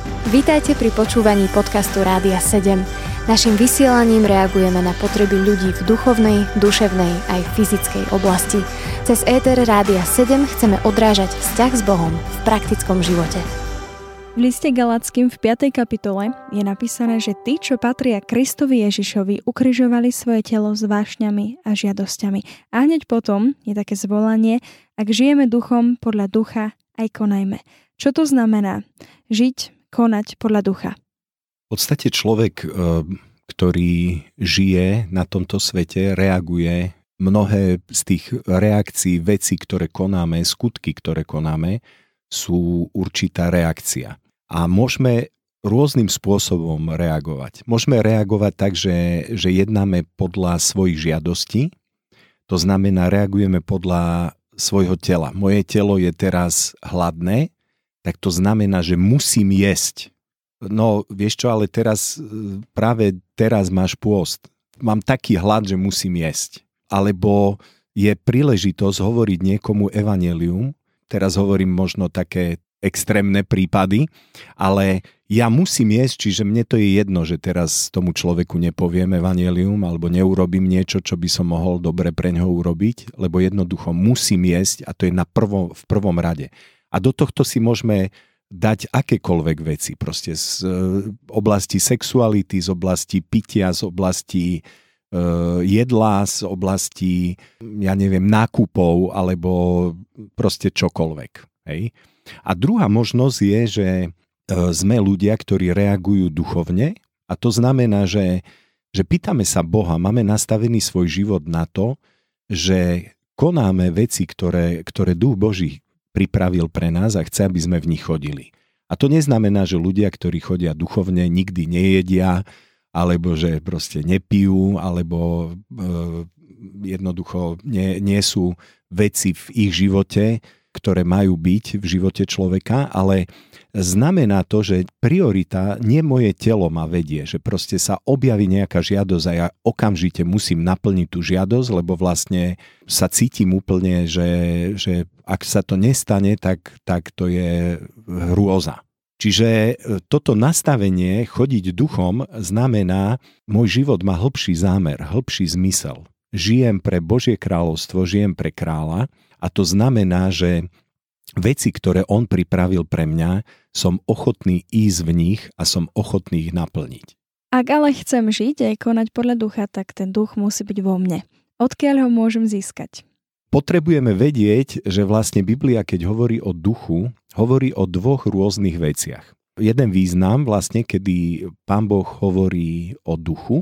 Vítajte pri počúvaní podcastu Rádia 7. Naším vysielaním reagujeme na potreby ľudí v duchovnej, duševnej aj fyzickej oblasti. Cez éter Rádia 7 chceme odrážať vzťah s Bohom v praktickom živote. V liste Galackým v 5. kapitole je napísané, že tí, čo patria Kristovi Ježišovi, ukrižovali svoje telo s vášňami a žiadosťami. A hneď potom je také zvolanie: ak žijeme duchom, podľa ducha aj konajme. Čo to znamená? Žiť, konať podľa ducha. V podstate človek, ktorý žije na tomto svete, reaguje. Mnohé z tých reakcií, veci, ktoré konáme, skutky, ktoré konáme, sú určitá reakcia. A môžeme rôznym spôsobom reagovať. Môžeme reagovať tak, že jednáme podľa svojich žiadostí. To znamená, reagujeme podľa svojho tela. Moje telo je teraz hladné, tak to znamená, že musím jesť. No, vieš čo, ale práve teraz máš pôst. Mám taký hlad, že musím jesť. Alebo je príležitosť hovoriť niekomu evanjelium. Teraz hovorím možno také extrémne prípady, ale ja musím jesť, čiže mne to je jedno, že teraz tomu človeku nepoviem evanjelium alebo neurobím niečo, čo by som mohol dobre pre ňoho urobiť, lebo jednoducho musím jesť a to je v prvom rade. A do tohto si môžeme dať akékoľvek veci, proste z oblasti sexuality, z oblasti pitia, z oblasti jedla, z oblasti, nákupov, alebo proste čokoľvek. Hej? A druhá možnosť je, že sme ľudia, ktorí reagujú duchovne, a to znamená, že pýtame sa Boha, máme nastavený svoj život na to, že konáme veci, ktoré Duch Boží pripravil pre nás a chce, aby sme v nich chodili. A to neznamená, že ľudia, ktorí chodia duchovne, nikdy nejedia, alebo že proste nepijú, alebo jednoducho nie sú veci v ich živote, ktoré majú byť v živote človeka, ale znamená to, že priorita nie moje telo ma vedie, že proste sa objaví nejaká žiadosť a ja okamžite musím naplniť tú žiadosť, lebo vlastne sa cítim úplne, že ak sa to nestane, tak to je hrôza. Čiže toto nastavenie chodiť duchom znamená, môj život má hlbší zámer, hlbší zmysel. Žijem pre Božie kráľovstvo, žijem pre kráľa a to znamená, že veci, ktoré on pripravil pre mňa, som ochotný ísť v nich a som ochotný ich naplniť. Ak ale chcem žiť aj konať podľa ducha, tak ten duch musí byť vo mne. Odkiaľ ho môžem získať? Potrebujeme vedieť, že vlastne Biblia, keď hovorí o duchu, hovorí o dvoch rôznych veciach. Jeden význam vlastne, kedy Pán Boh hovorí o duchu,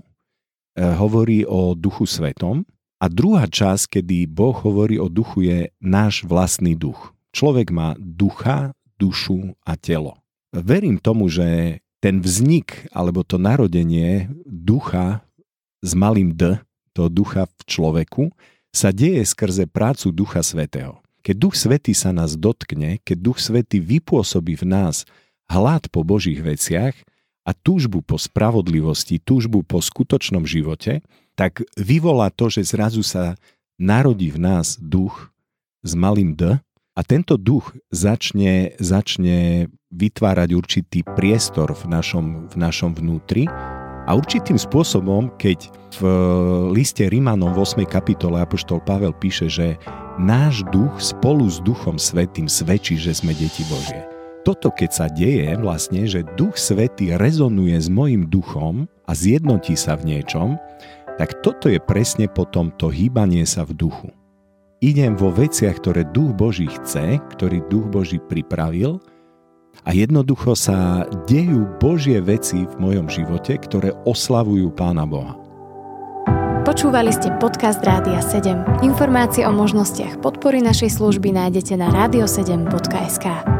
hovorí o Duchu Svetom, a druhá časť, kedy Boh hovorí o duchu, je náš vlastný duch. Človek má ducha, dušu a telo. Verím tomu, že ten vznik, alebo to narodenie ducha s malým D, toho ducha v človeku, sa deje skrze prácu Ducha Svätého. Keď Duch Svätý sa nás dotkne, keď Duch Svätý vypôsobí v nás hlad po Božích veciach a túžbu po spravodlivosti, túžbu po skutočnom živote, tak vyvolá to, že zrazu sa narodí v nás duch s malým D a tento duch začne vytvárať určitý priestor v našom vnútri. A určitým spôsobom, keď v liste Rimanom v 8. kapitole apoštol Pavel píše, že náš duch spolu s Duchom Svätým svedčí, že sme deti Božie. Toto keď sa deje vlastne, že Duch Svätý rezonuje s mojím duchom a zjednotí sa v niečom, tak toto je presne potom to hýbanie sa v duchu. Idem vo veciach, ktoré Duch Boží chce, ktorý Duch Boží pripravil, a jednoducho sa dejú Božie veci v mojom živote, ktoré oslavujú Pána Boha. Počúvali ste podcast Rádia 7. Informácie o možnostiach podpory našej služby nájdete na radio7.sk.